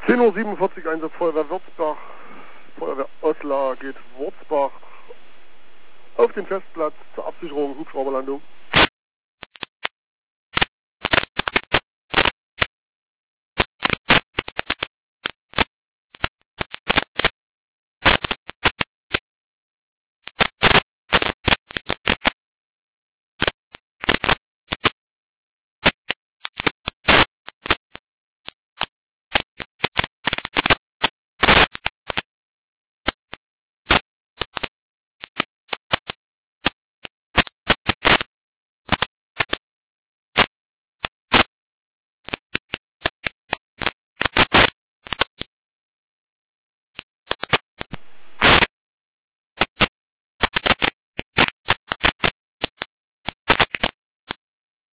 10:47 Uhr, Einsatz Feuerwehr Würzbach, Feuerwehr Oslar geht Wurzbach auf den Festplatz zur Absicherung, Hubschrauberlandung.